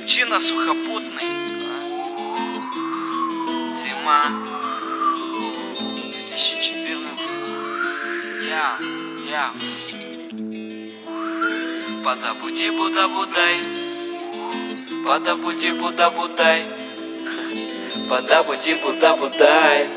Капучино сухопутный. Зима 2014. Я. Подабуди буда-будай. Подабуди буда-будай. Подабуди буда-будай.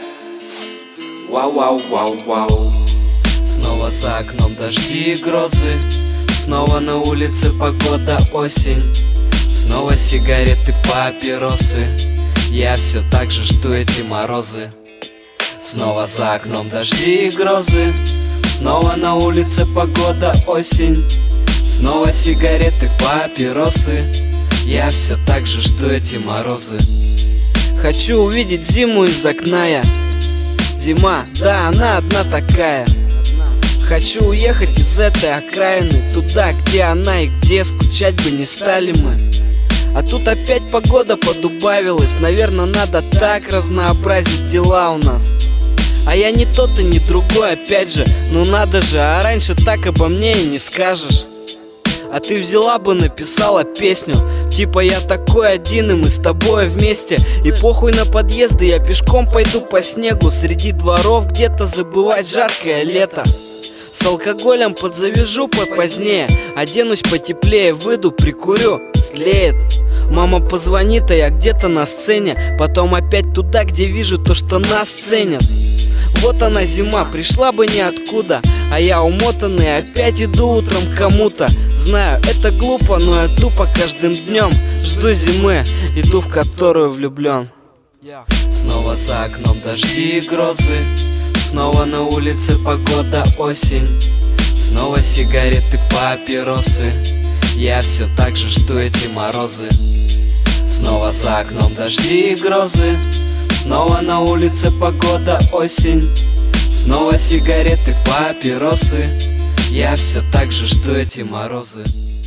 Вау. Снова за окном дожди и грозы. Снова на улице погода осень. Снова сигареты, папиросы. Я все так же жду эти морозы. Снова за окном дожди и грозы. Снова на улице погода осень. Снова сигареты, папиросы. Я все так же жду эти морозы. Хочу увидеть зиму из окна я. Зима, да, она одна такая. Хочу уехать из этой окраины туда, где она и где скучать бы не стали мы. А тут опять погода подубавилась. Наверное, надо так разнообразить дела у нас. А я не тот и не другой, опять же. Ну надо же, а раньше так обо мне и не скажешь. А ты взяла бы, написала песню типа я такой один, и мы с тобой вместе. И похуй на подъезды, я пешком пойду по снегу. Среди дворов где-то забывать жаркое лето. С алкоголем подзавяжу попозднее. Оденусь потеплее, выйду, прикурю, стлеет. Мама позвонит, а я где-то на сцене. Потом опять туда, где вижу то, что нас ценят. Вот она зима, пришла бы ниоткуда. А я умотанный, опять иду утром к кому-то. Знаю, это глупо, но я тупо каждым днем жду зимы, иду в которую влюблен. Снова за окном дожди и грозы. Снова на улице погода осень. Снова сигареты, папиросы. Я все так же жду эти морозы. Снова за окном дожди и грозы. Снова на улице погода осень. Снова сигареты, папиросы. Я все так же жду эти морозы.